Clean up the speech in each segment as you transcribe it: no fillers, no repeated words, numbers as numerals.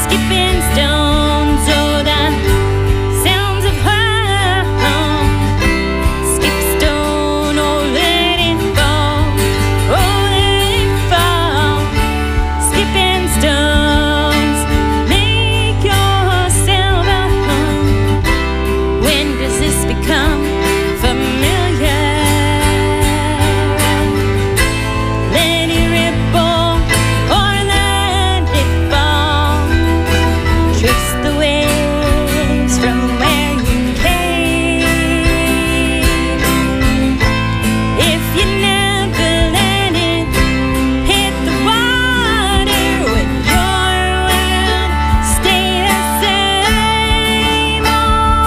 skipping stones, oh, the sounds of home. Skip a stone, oh, let it fall, oh, let it fall. Skipping stones, make yourself a home. When does this become familiar? Let it ripple or let it fall. Trace the waves from where you came. If you never let it hit the water, would your world stay the same? Oh,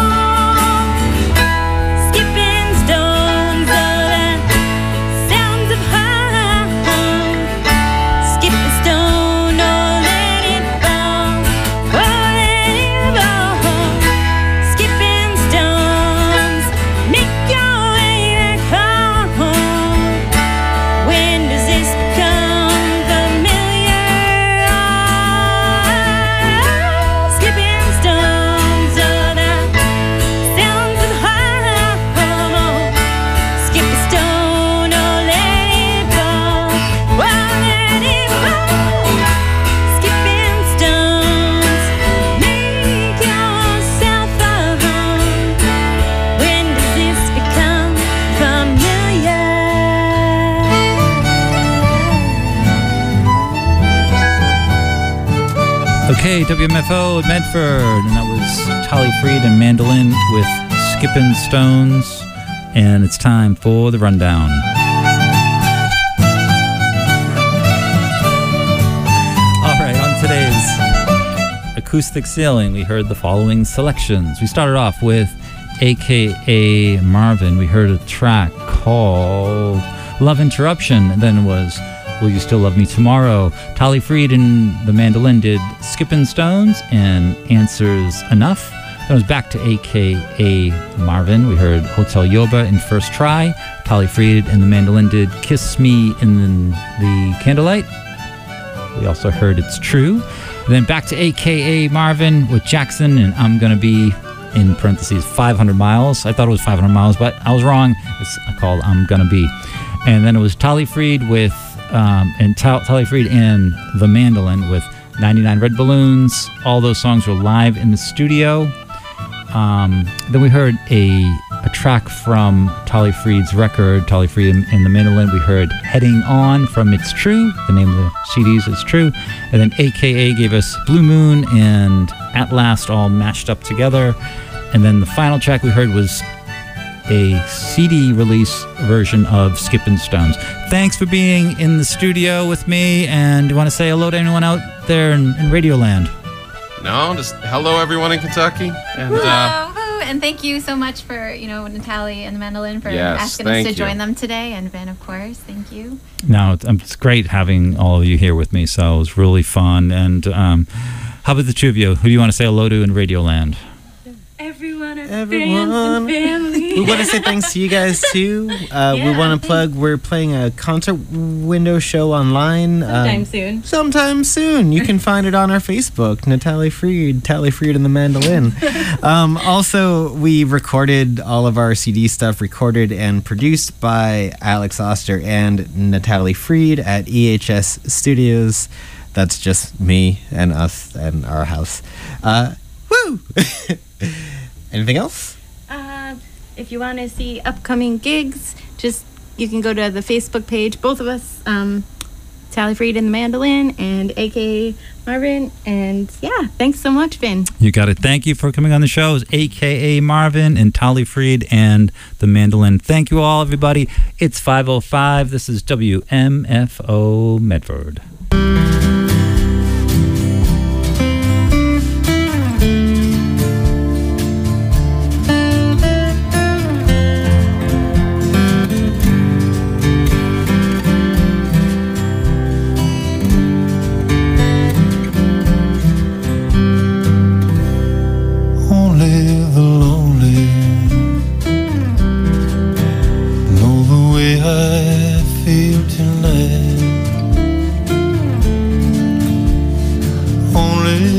skipping stones, oh, the sounds of home. Skip a stone, oh, let it fall, oh, let it fall. Skipping stones, make your way back home. When does this become familiar? Skipping stones, oh, the sounds of home. Skip a stone, oh, let it fall, oh, let it fall. Skipping stones, make yourself a home. When does this become familiar? Okay, WMFO at Medford, and that was Tali Fried and Mandolin with Skippin' Stones, and it's time for the rundown. All right, on today's Acoustic Sailing, we heard the following selections. We started off with AKA Marvin. We heard a track called Love Interruption, and then it was Will You Still Love Me Tomorrow? Tali Fried and the Mandolin did Skippin' Stones and Answers Enough. Then it was back to AKA Marvin. We heard Hotel Yoba in First Try. Tali Fried and the Mandolin did Kiss Me in the Candlelight. We also heard It's True. And then back to AKA Marvin with Jackson and I'm Gonna Be, in parentheses, 500 miles. I thought it was 500 miles, but I was wrong. It's called I'm Gonna Be. And then it was Tali Fried with Tali Fried and the Mandolin with 99 Red Balloons. All those songs were live in the studio. Then we heard a track from Tali Fried's record, Tali Fried and the Mandolin. We heard Heading On from It's True. The name of the CDs is True. And then AKA gave us Blue Moon and At Last all mashed up together. And then the final track we heard was a CD release version of Skippin' Stones. Thanks for being in the studio with me, and do you want to say hello to anyone out there in Radioland? No, just hello everyone in Kentucky. And hello, and thank you so much for, Natalie and the Mandolin for asking us to join them today, and Ben, of course, thank you. No, it's great having all of you here with me, so it was really fun. And how about the two of you? Who do you want to say hello to in Radioland? Everyone, Everyone. We want to say thanks to you guys too. We want to plug, we're playing a concert window show online. Sometime soon. You can find it on our Facebook, Tali Fried and the Mandolin. Also, we recorded all of our CD stuff, recorded and produced by Alex Oster and Natalie Fried at EHS Studios. That's just me and us and our house. Woo! Anything else? If you want to see upcoming gigs, you can go to the Facebook page. Both of us, Tali Fried and the Mandolin, and AKA Marvin. And thanks so much, Vin. You got it. Thank you for coming on the show. It was AKA Marvin and Tali Fried and the Mandolin. Thank you all, everybody. It's 5:05. This is WMFO Medford.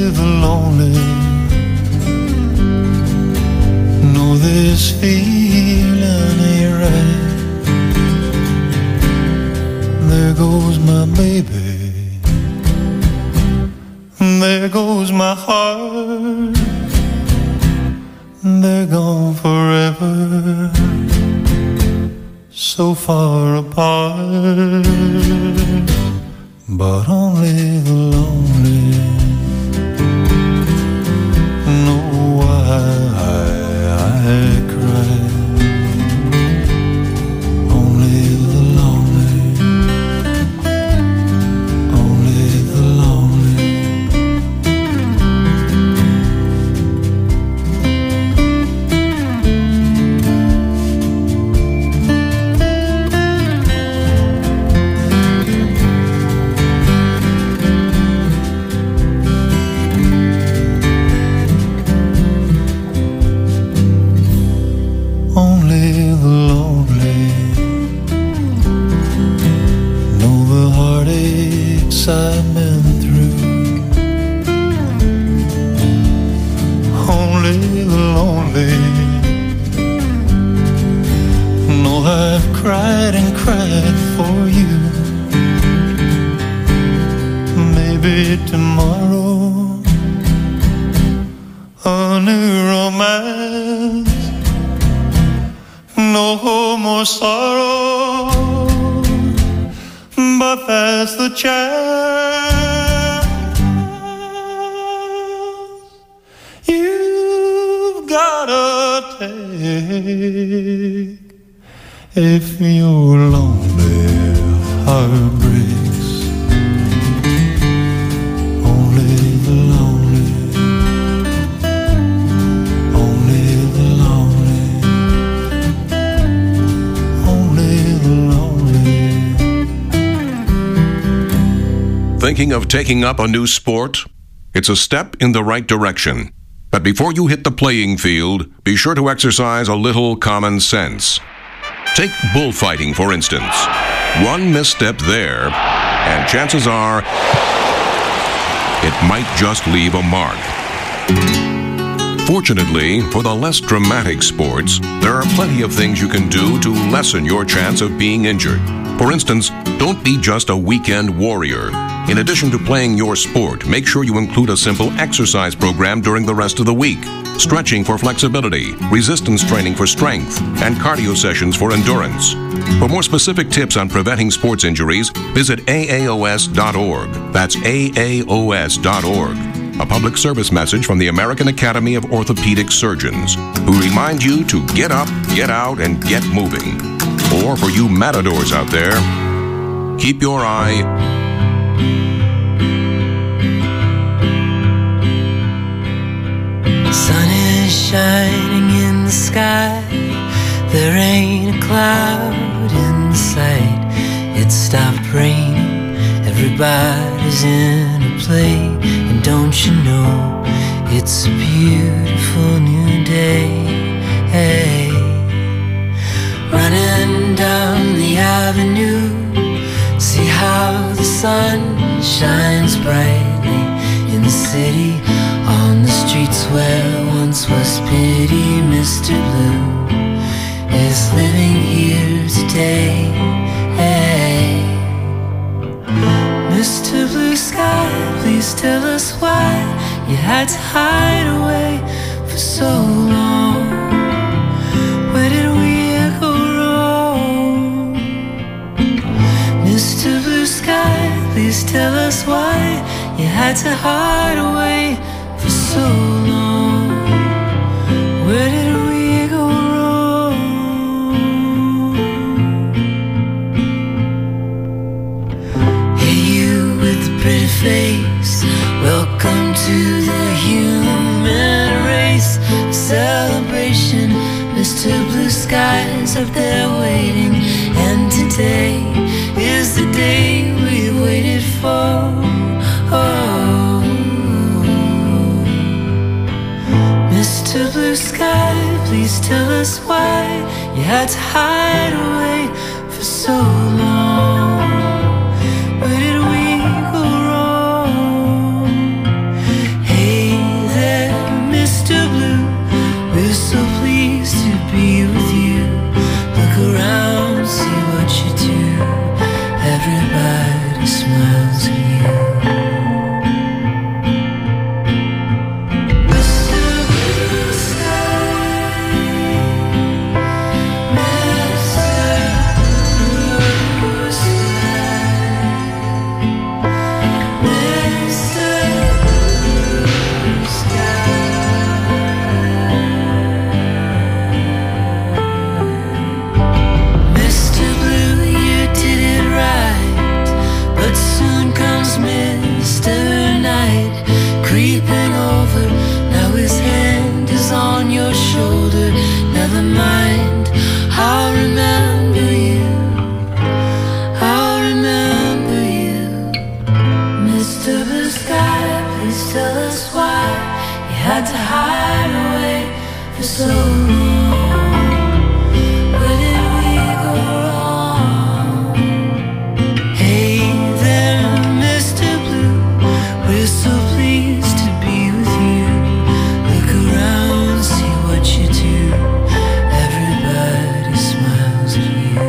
the lonely know this feeling ain't right. There goes my baby, there goes my heart, they're gone forever, so far apart. But only the lonely know why I cry. Only the lonely, only the lonely. Only the lonely know the heartaches I've been through. Only the lonely know I've cried and cried for you. Maybe tomorrow a new romance, no more sorrow, but that's the chance you've gotta take. If your lonely heart breaks, only the lonely, only the lonely, only the lonely. Thinking of taking up a new sport? It's a step in the right direction. But before you hit the playing field, be sure to exercise a little common sense. Take bullfighting, for instance. One misstep there, and chances are it might just leave a mark. Fortunately, for the less dramatic sports, there are plenty of things you can do to lessen your chance of being injured. For instance, don't be just a weekend warrior. In addition to playing your sport, make sure you include a simple exercise program during the rest of the week. Stretching for flexibility, resistance training for strength, and cardio sessions for endurance. For more specific tips on preventing sports injuries, visit AAOS.org. That's AAOS.org. A public service message from the American Academy of Orthopedic Surgeons, who remind you to get up, get out, and get moving. Or for you matadors out there, keep your eye sun is shining in the sky. There ain't a cloud in sight. It stopped raining. Everybody's in a play. And don't you know it's a beautiful new day. Hey, running down the avenue, see how the sun shines brightly in the city. On the streets where once was pity, Mr. Blue is living here today. Hey, Mr. Blue Sky, please tell us why you had to hide away for so long. Where did we go wrong? Mr. Blue Sky, please tell us why you had to hide away for so long. Where did we go wrong? Hey, you with the pretty face, welcome to the human race. A celebration, Mr. Blue Skies up there waiting. And today is the day we waited for. Oh, Mr. Blue Sky, please tell us why you had to hide away for so long. Where did we go wrong? Hey, You had to hide away for so long. Where did we go wrong? Hey there, Mr. Blue, we're so pleased to be with you. Look around, see what you do. Everybody smiles at you.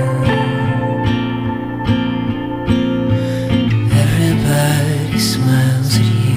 Everybody smiles at you.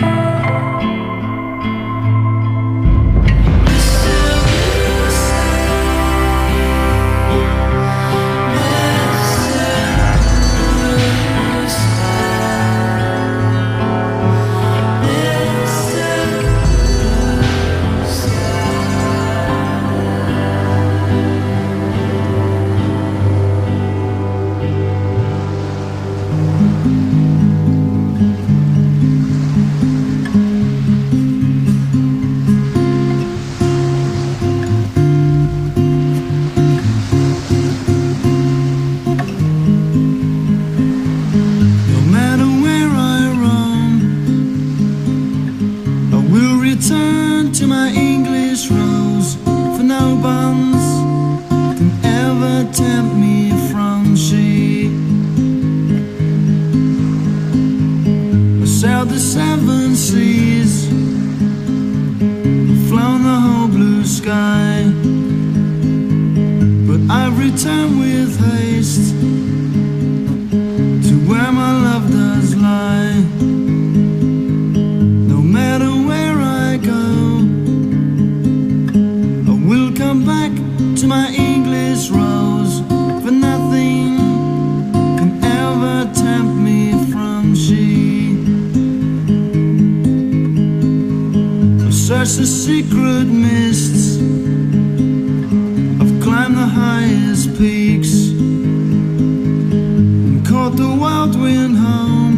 The secret mists, I've climbed the highest peaks and caught the wild wind home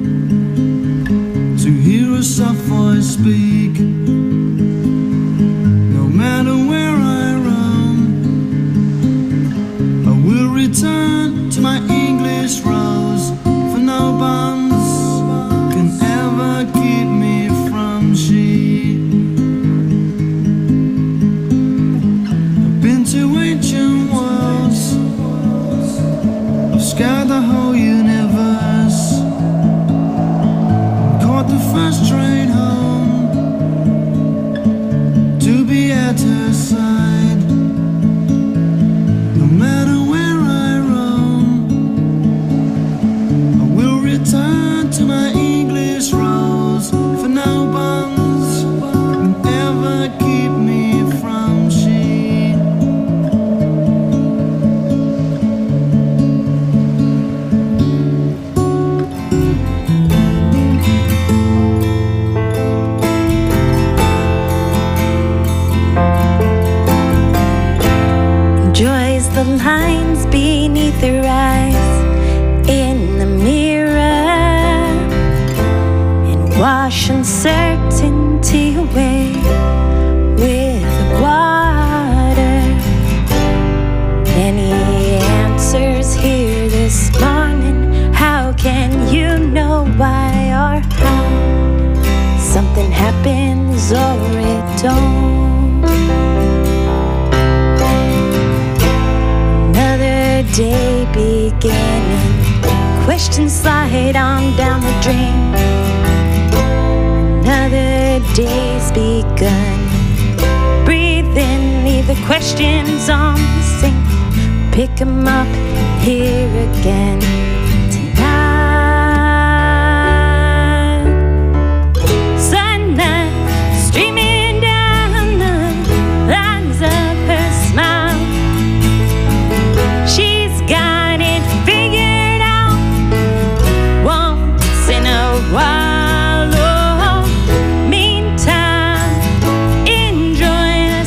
to hear a soft voice speak. No matter where I roam, I will return to my English rose, for no bonds can ever keep me from she. To ancient worlds, I've scoured the whole universe, caught the first train home to be at her side. No matter where I roam, I will return to my English rose, for no bonds can ever keep me from she. The lines beneath her eyes in the mirror and wash uncertainty away with the water. Any answers here this morning? How can you know why or how something happens or it don't? Day beginning, questions slide on down the drain. Another day's begun. Breathe in, leave the questions on the sink. Pick 'em up here again tonight. Sunlight streaming down the lines of her smile. She's got it figured out once in a while. Oh, meantime, enjoy the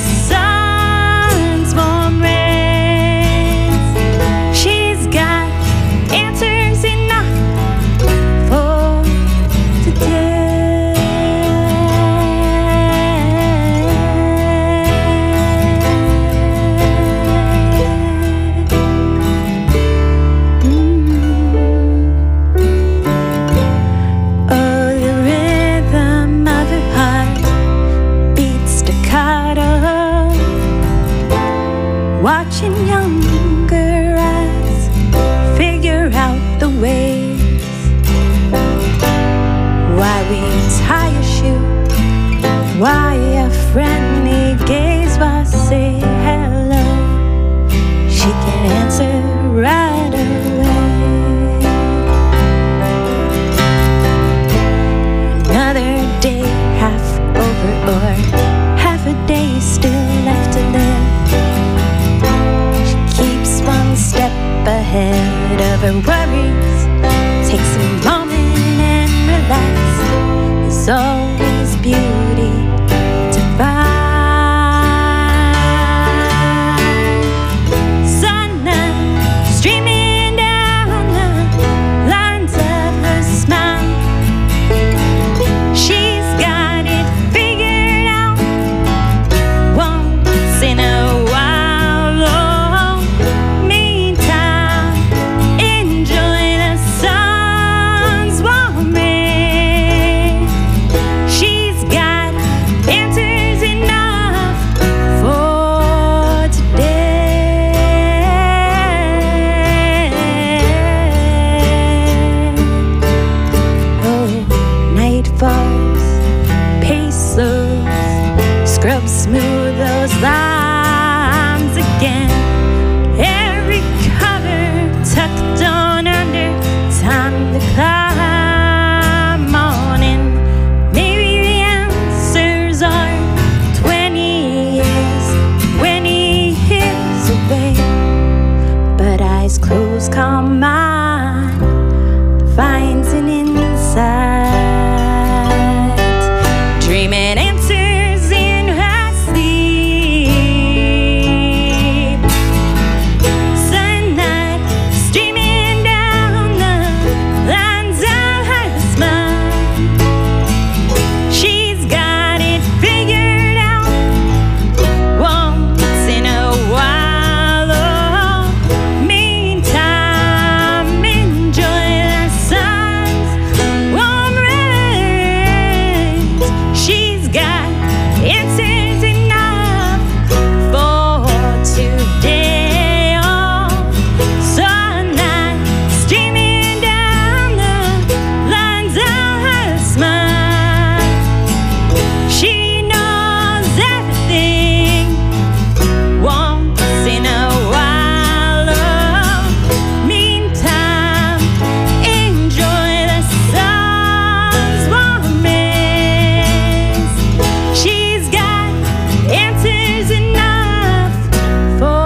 sun's warm rays. She's got answers why a friendly gaze will say hello. She can answer right away. Another day half over, or half a day still left to live. She keeps one step ahead of her worries. Takes a moment and relax. There's always beauty to find. Sunlight streaming down the lines of her smile. She's got it figured out once in a while. Oh, meantime, enjoy the sun's warm rays. She's got answers enough for today. Oh, night falls, pace slows, scrub smooth those lines again. Every cover tucked on under, time to climb on in. Maybe the answers are 20 years, 20 years away. But eyes closed, calm mind finds an insight. Dreaming answers in her sleep. Sunlight streaming down the lines of her smile. She's got it figured out once in a while. Oh, meantime, enjoy the sun's warm rays. She's got answers enough for today. Oh, sunlight streaming down the lines of her smile. She knows everything once in a while. Oh, meantime, enjoy the sun's warm rays. She's got answers enough for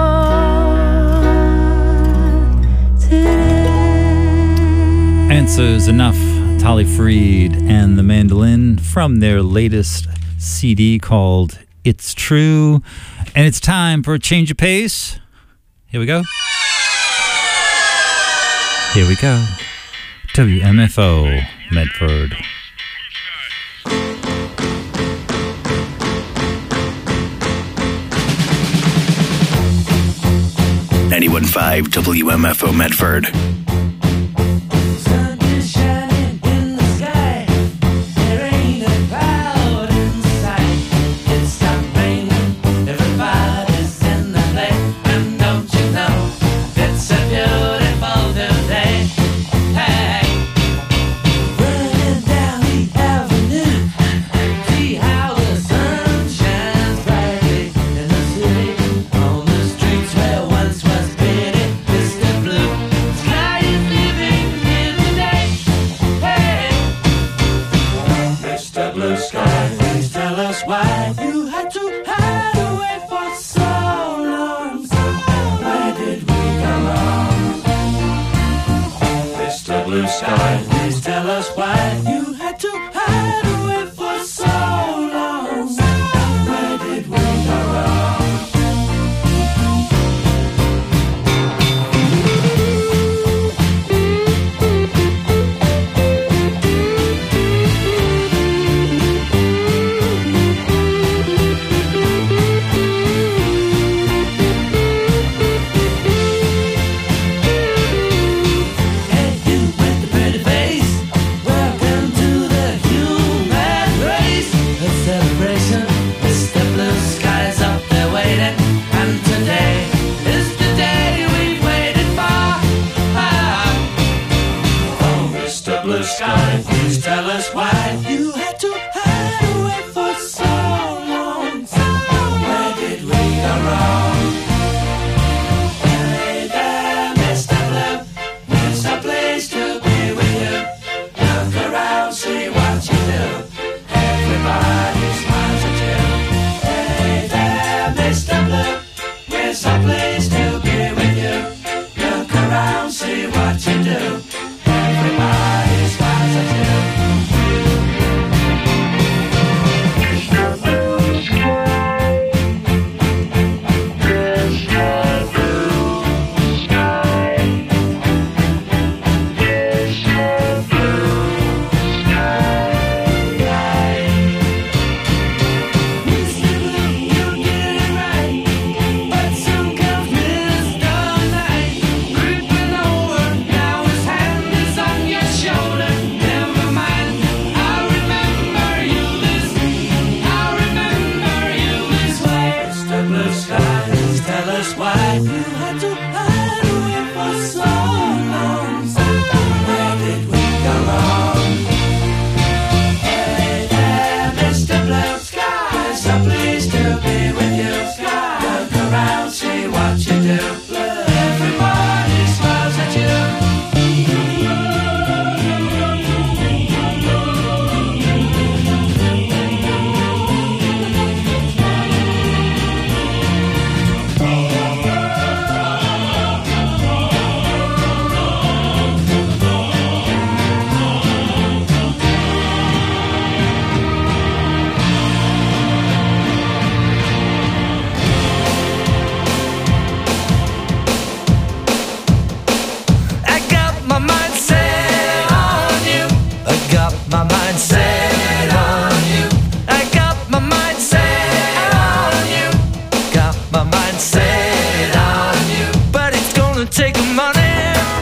today. Answers Enough, Tali Fried and the Mandolin from their latest CD called It's True. And it's time for a change of pace. Here we go. Here we go. WMFO, Medford. .91.5 WMFO Medford. Sun is shining in the sky. There ain't a cloud in sight. It stopped raining. Everybody's in the play. And don't you know it's a beautiful new day? Hey, running down the avenue. See how the sun shines brightly in the city. On the streets where once was pity, Mr. Blue. Sky is living here today. Hey, Mr. Blue Sky, please tell us why you had to hide away for so long. Where did we go wrong? Mr. Blue Sky, please tell us why you had to hide away for so long. Where did we go wrong? Hey, you with the pretty face, welcome So please to be with you. Look around, see what you do. Everybody smiles at you. I got my mind set on you. I got my mind set on you. I got my mind set on you. Got my mind set on you. But it's gonna take money,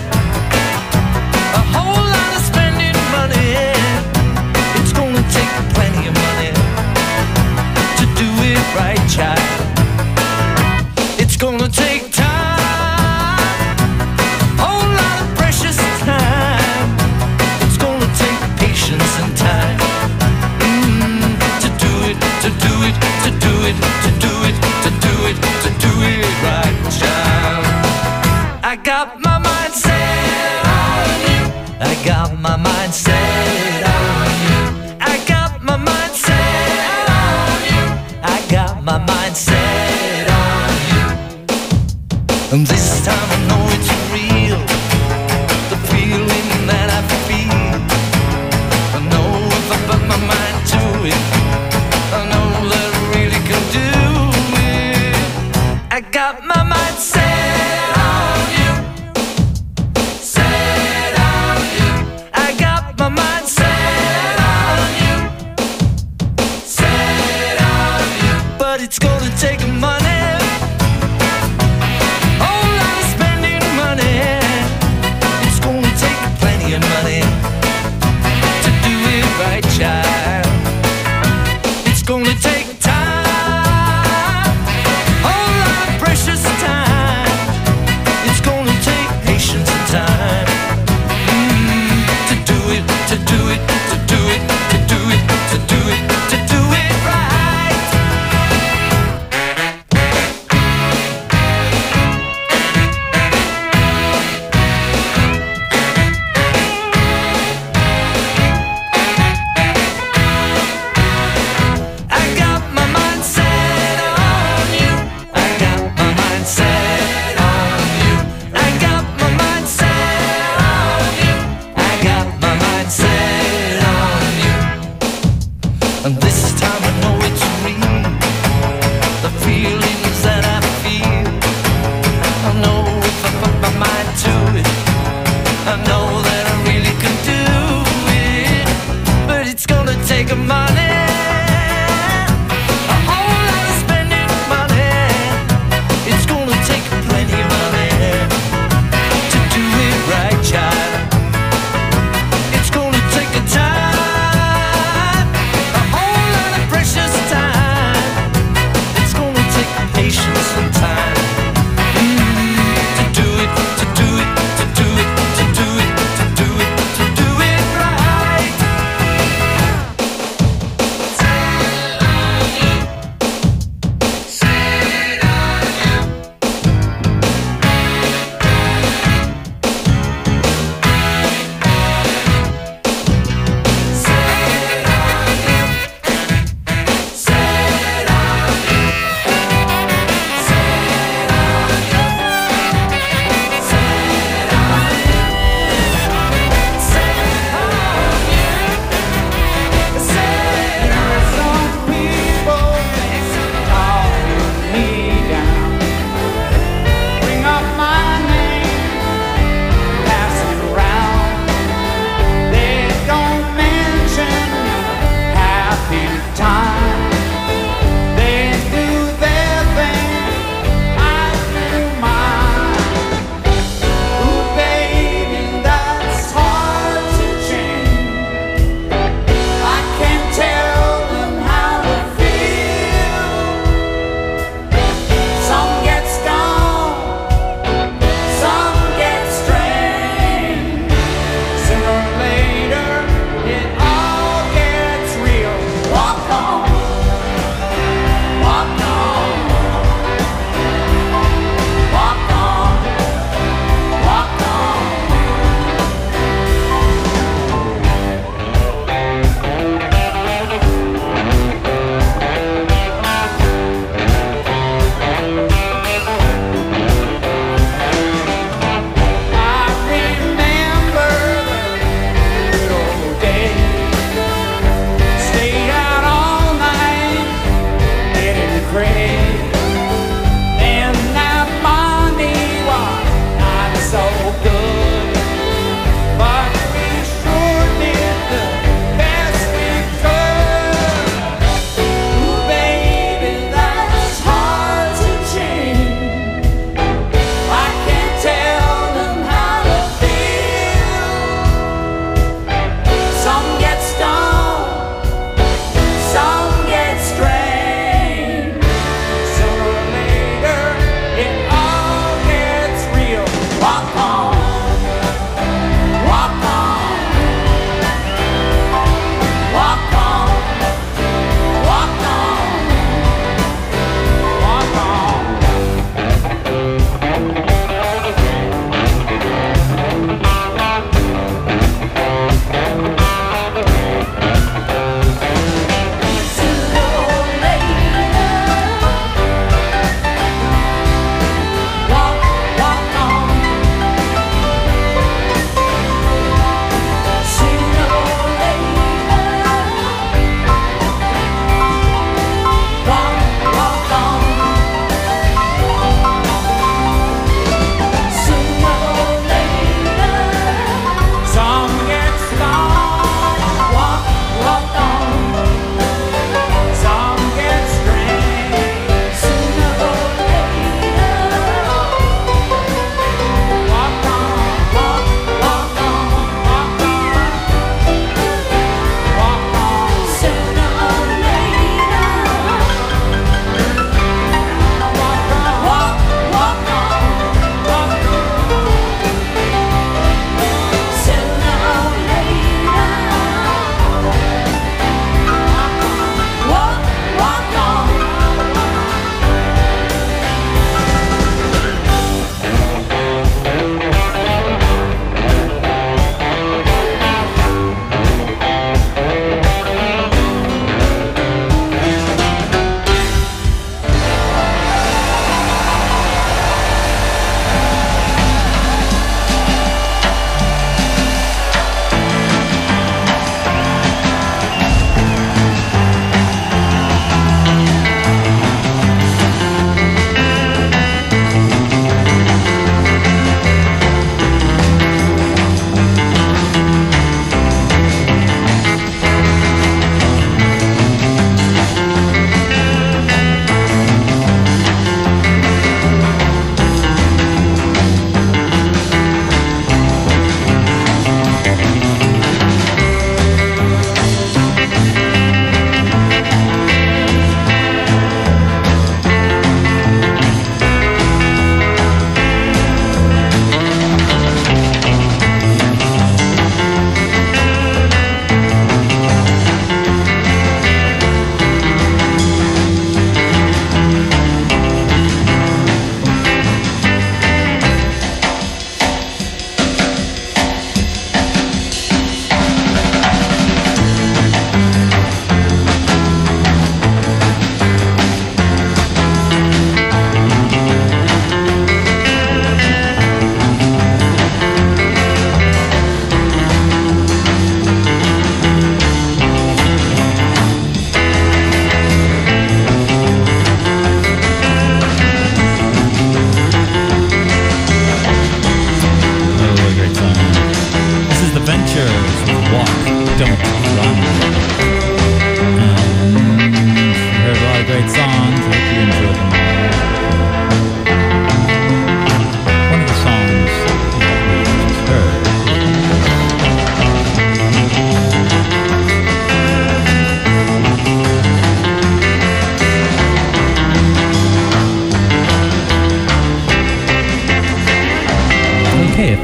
a whole lot of spending money. It's gonna take plenty of money to do it right, child. It's gonna take time, whole lot of precious time. It's gonna take patience and time to do it, to do it, to do it, to do it, to do it, to do it right, child. I got my mind set on you. I got my mind set on you. I got my mind set on you. I got my mind set on you. And this time I know it's real, the feeling that I feel. I know if I put my mind to it, I know that I really can do it. I got my mind set on you, set on you. I got my mind set on you, set on you. But it's gonna take money, whole lot of spending money. It's gonna take plenty of money to do it right, child. It's gonna take time, whole lot of precious time. It's gonna take patience and time to do it, to do it, to do it, to do it, to do it, to do it right.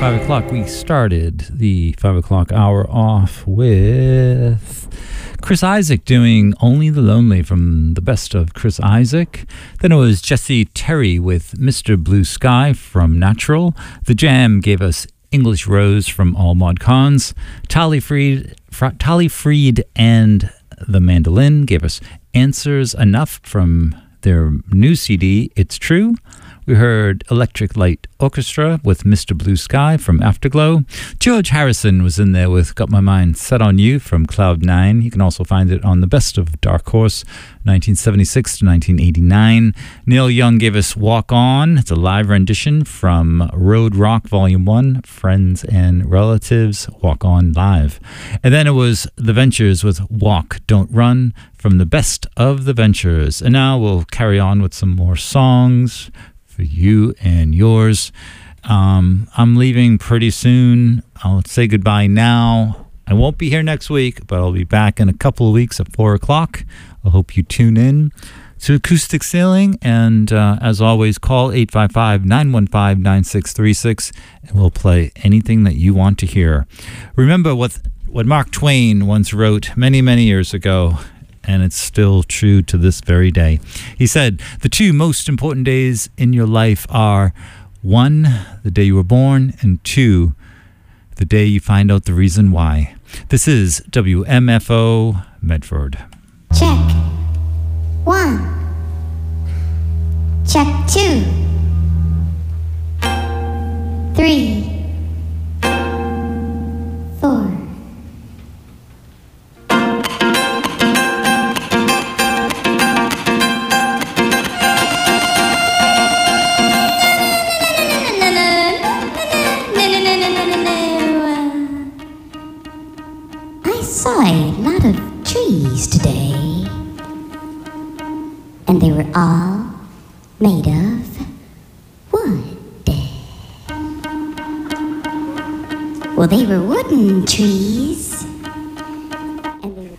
5 o'clock, we started the 5 o'clock hour off with Chris Isaak doing Only the Lonely from the best of Chris Isaak. Then it was Jesse Terry with Mr. Blue Sky from Natural. The Jam gave us English Rose from All Mod Cons. Tali Fried and the Mandolin gave us Answers Enough from their new CD, It's True. We heard Electric Light Orchestra with Mr. Blue Sky from Afterglow. George Harrison was in there with Got My Mind Set on You from Cloud 9. You can also find it on the best of Dark Horse, 1976 to 1989. Neil Young gave us Walk On. It's a live rendition from Road Rock Volume 1, Friends and Relatives, Walk On Live. And then it was The Ventures with Walk, Don't Run from the best of The Ventures. And now we'll carry on with some more songs for you and yours. I'm leaving pretty soon. I'll say goodbye now. I won't be here next week, but I'll be back in a couple of weeks at 4 o'clock. I hope you tune in to Acoustic Sailing. And as always, call 855-915-9636 and we'll play anything that you want to hear. Remember what Mark Twain once wrote many, many years ago, and it's still true to this very day. He said, the two most important days in your life are 1, the day you were born, and 2, the day you find out the reason why. This is WMFO Medford. Check 1. Check 2. 3. 4. I saw a lot of trees today, and they were all made of wood. Well, they were wooden trees, and they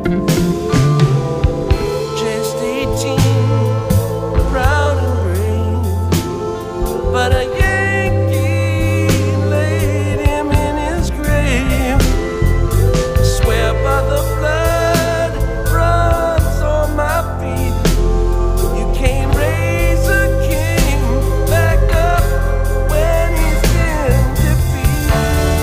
Just 18, proud and brave, but a Yankee laid him in his grave. Swear by the blood runs on my feet. You can't raise a king back up when he's in defeat.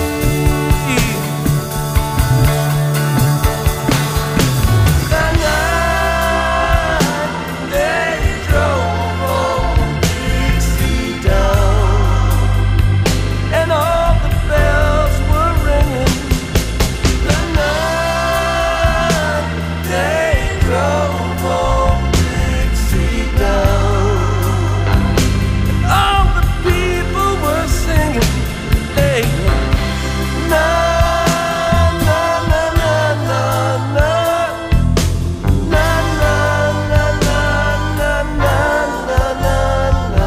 The night they drove old Dixie down, and all the bells were ringing. The night they drove old Dixie down, and all the people were singing, hey, na na na na na na, na na na na na na na na.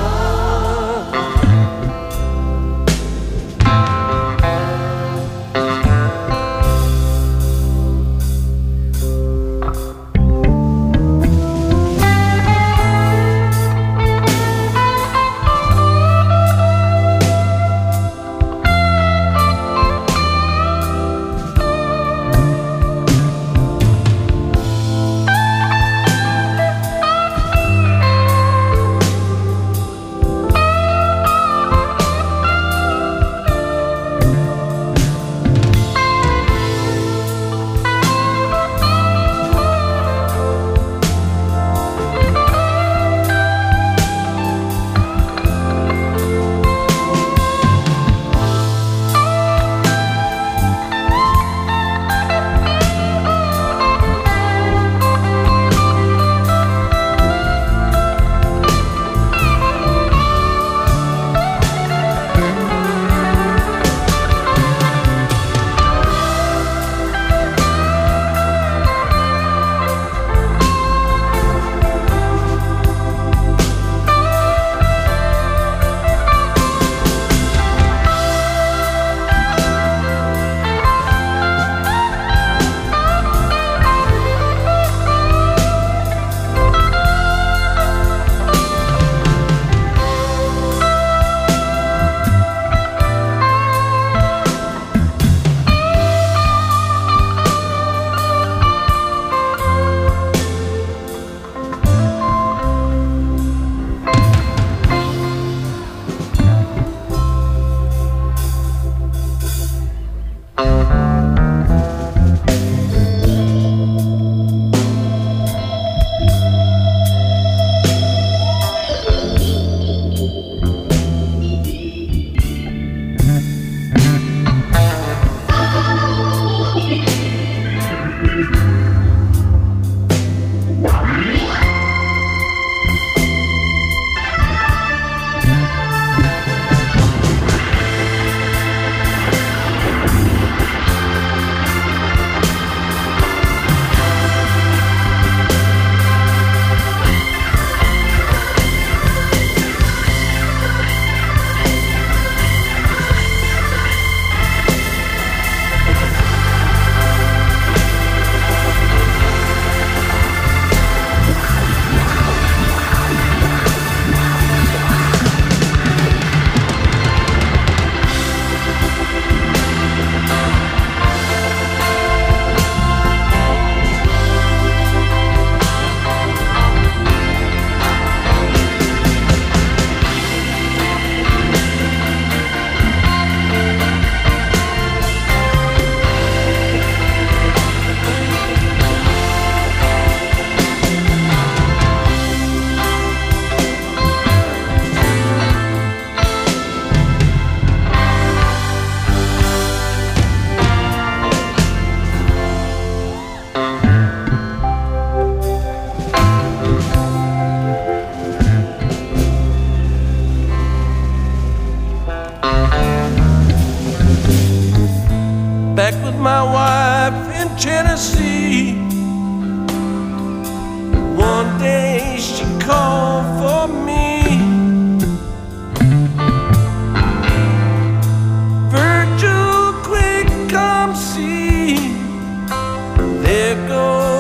my wife in Tennessee. One day she called for me. Virgil, quick, come see. There goes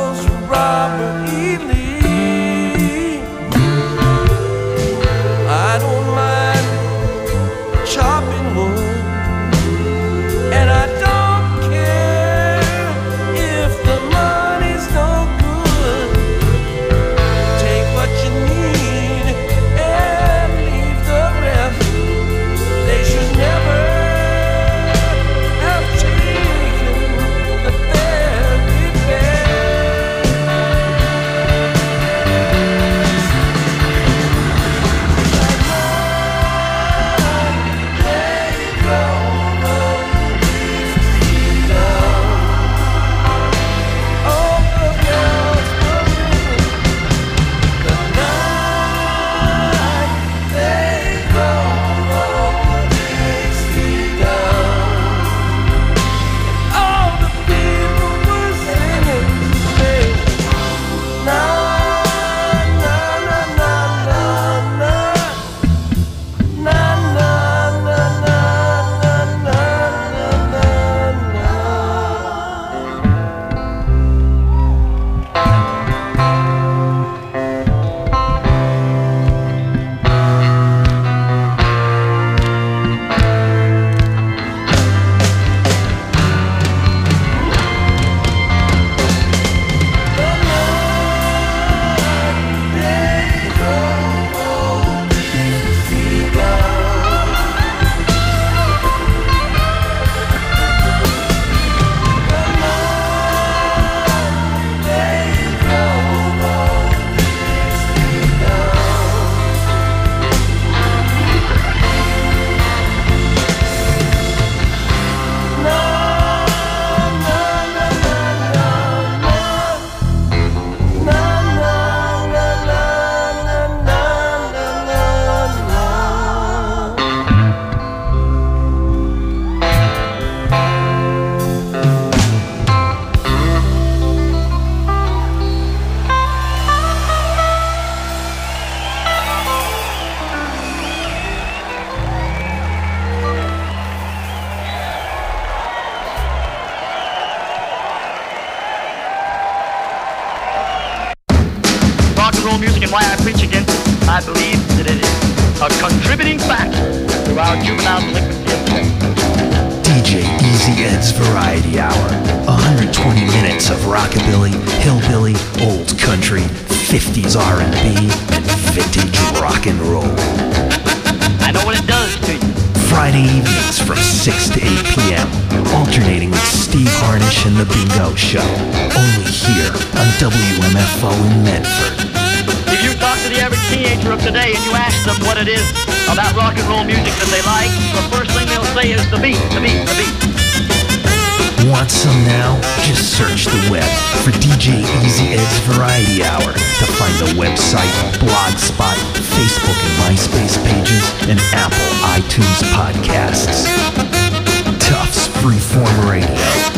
and roll music and why I preach against it. I believe that it is a contributing factor to our juvenile delinquency of today. DJ Easy Ed's Variety Hour. 120 minutes of rockabilly, hillbilly, old country, 50s R&B, and vintage rock and roll. I know what it does to you. Friday evenings from 6 to 8 p.m. Alternating with Steve Harnish and The Bingo Show. Only here on WMFO in Medford. If you talk to the average teenager of today and you ask them what it is about rock and roll music that they like, the first thing they'll say is the beat, the beat, the beat. Want some now? Just search the web for DJ Easy Ed's Variety Hour to find the website, Blogspot, Facebook and MySpace pages, and Apple iTunes podcasts. Tufts Freeform Radio,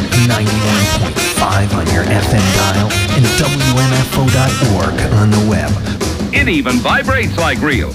91.5 on your FM dial, and WMFO.org on the web. It even vibrates like real.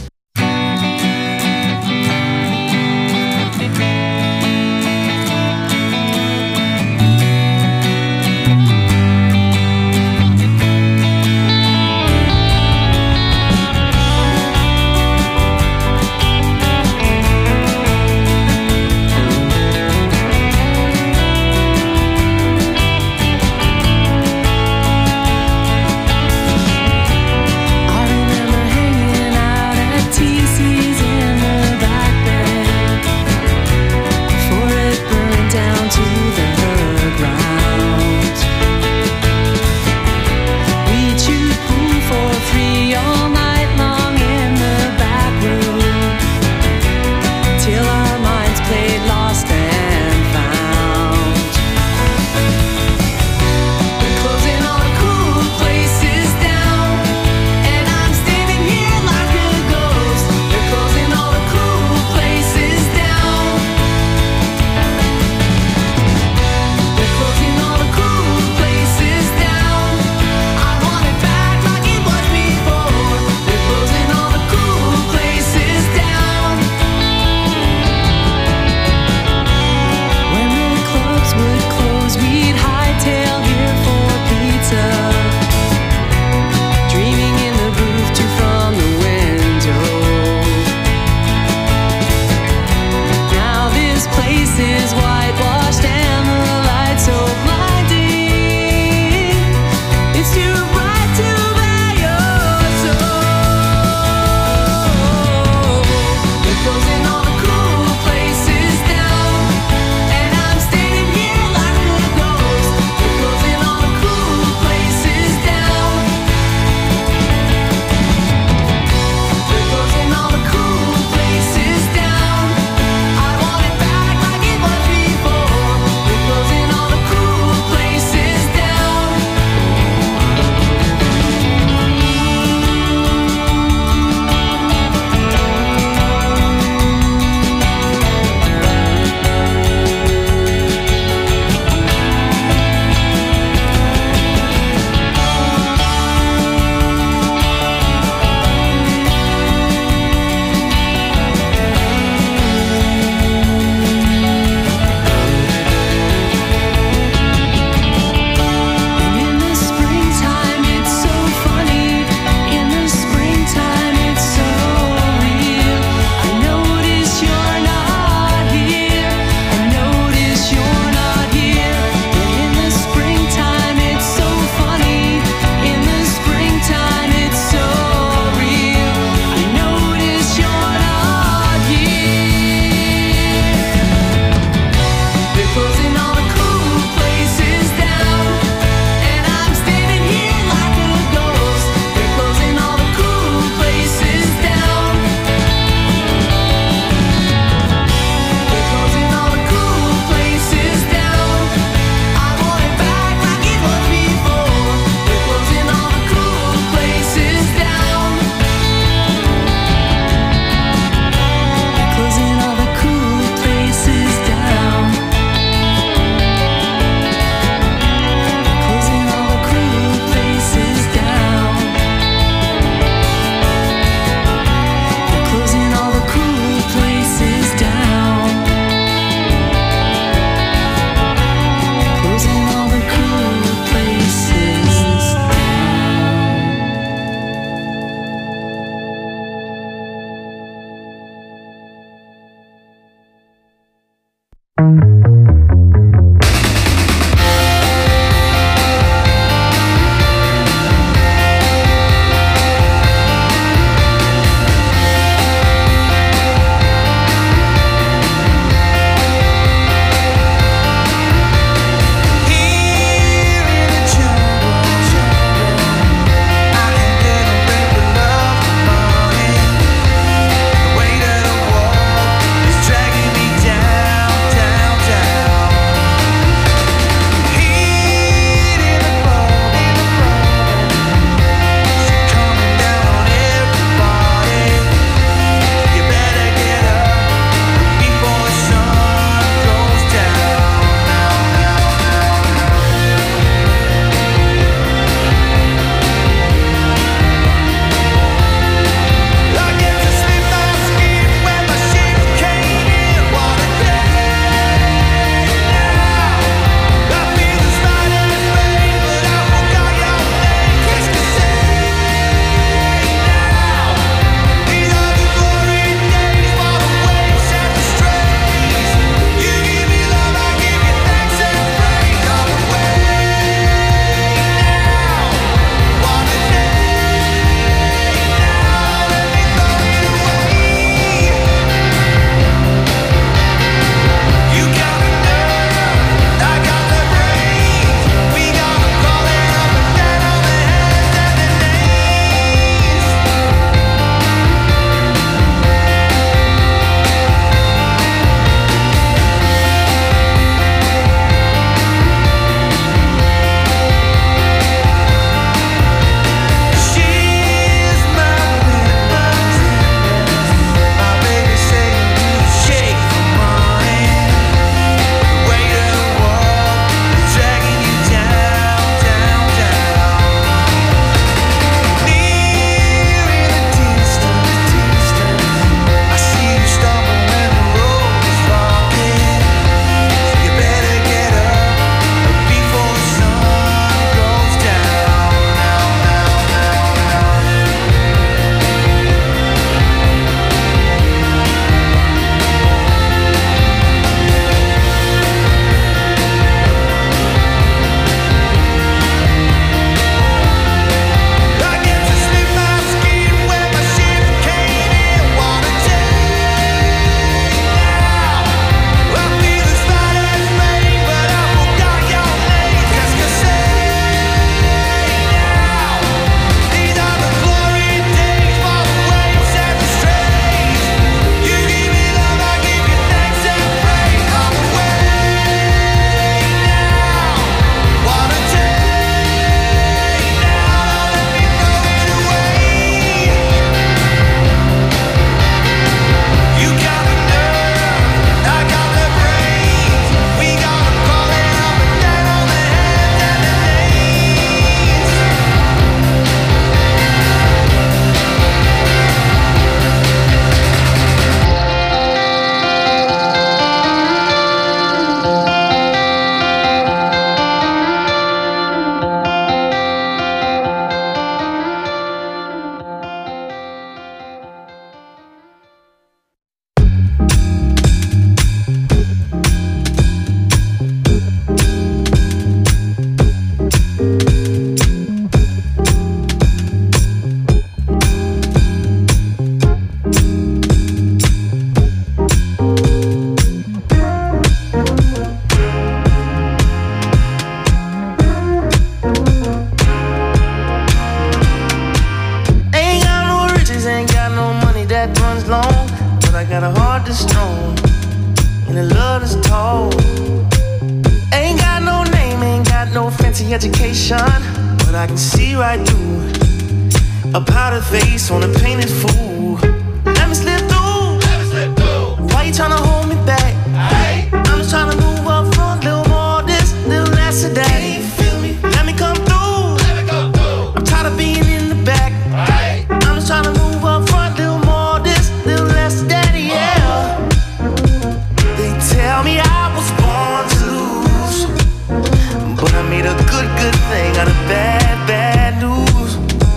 that's strong and a love that's tall. Ain't got no name, ain't got no fancy education, but I can see right through a powdered face on a painted fool. Let me slip through. Why you tryna hold me back? I'm just tryna move up front, little more this, little less of that. Let me come through. I'm tired of being in the back. I'm just tryna move up front, little more this, little less of that, yeah. They tell me I was born to lose, but I made a good thing out of bad news.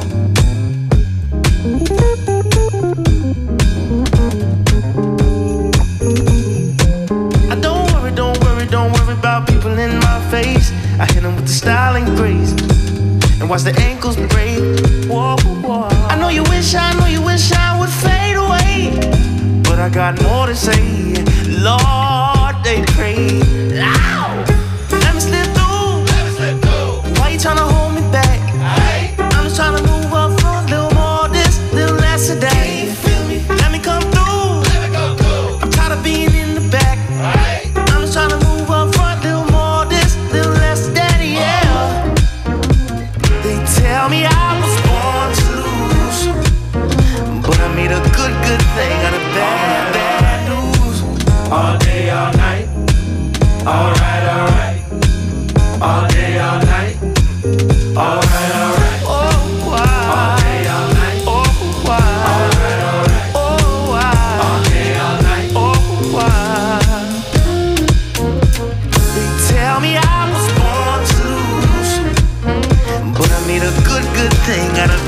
I don't worry about people in my face. I hit them with the style and grace, and watch the ankles break. Whoa, whoa. I know you wish I would fade away, but I got more to say. Lord, they pray. Ow! Let me slip through. Why you tryna hold me back? I'm just tryna move up front, little more this, little less of that. Let me come through. I'm tired of being in the back. I'm just tryna move up front, little more this, little less of that, yeah. They tell me I was born to lose, but I made a good thing out of bad news. All day, all night. Alright. All day, all night. Alright. Oh, wow. All day, all night. Oh, wow. Alright. Oh, wow. All day, all night. Oh, wow. They tell me I was born to lose, but I made a good thing out of